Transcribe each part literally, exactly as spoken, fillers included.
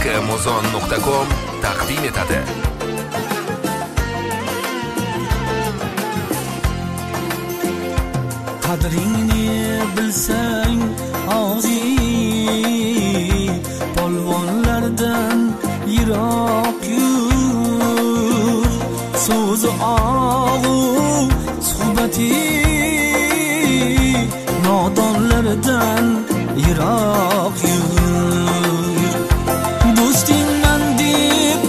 muzon nuqta com taqdim etadi. Qadringni bilsang og'zing polvonlardan yiroq yur. So'zi og'u suhbati nodonlardan yiroq yur. Do'stingman deb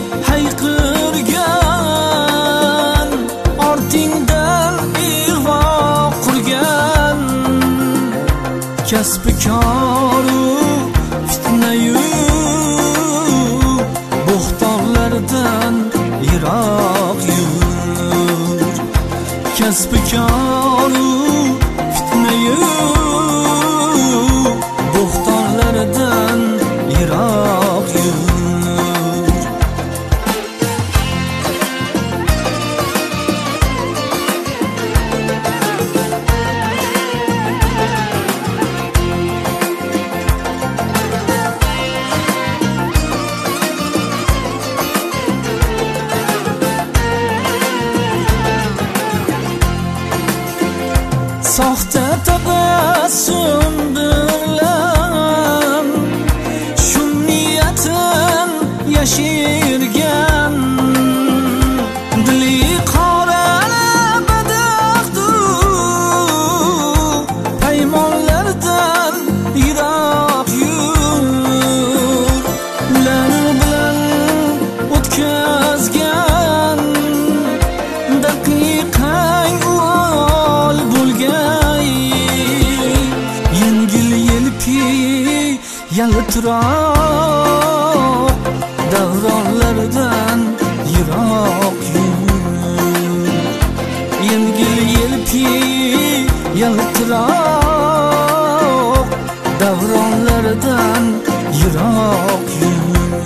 hayqirgan, ortingdan ig'vo qurgan, kasbi koru fitnayu bo'xtonlardan yiroq yur. Kasbi koru fitnayu bo'xtonlardan yiroq yur. Soxta tabassum bilan shu niyatin yashirgan, dili qoralab badaxtu paymonlardan yiroq yur. Ular bilan o'tkazgan daqiqang uvol bo'lgan, yengil yelpi yaltiroq davronlardan yiroq yur. Yengil yelpi yaltiroq davronlardan yiroq yur.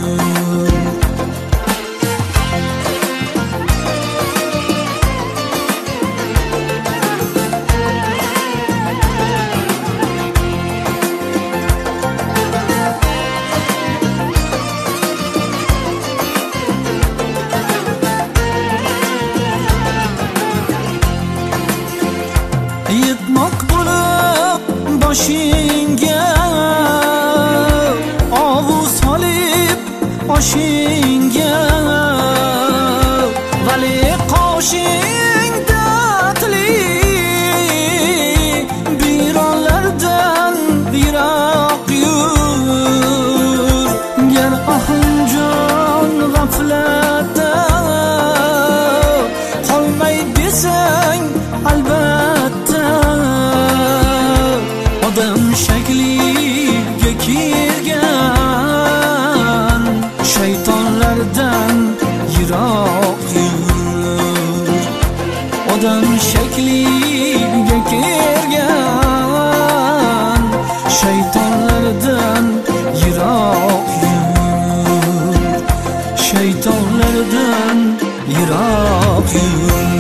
Yetmoq bo'lib boshingga ovu solib oshingga, vali qoshingda tili bironlardan yiroq yur. Gar ahimjon g'aflatda qolmay desang albatta, odam shakliga kirgan shaytonlardan yiroq yur. Odam shakliga kirgan shaytonlardan yiroq yur. Shaytonlardan yiroq yur.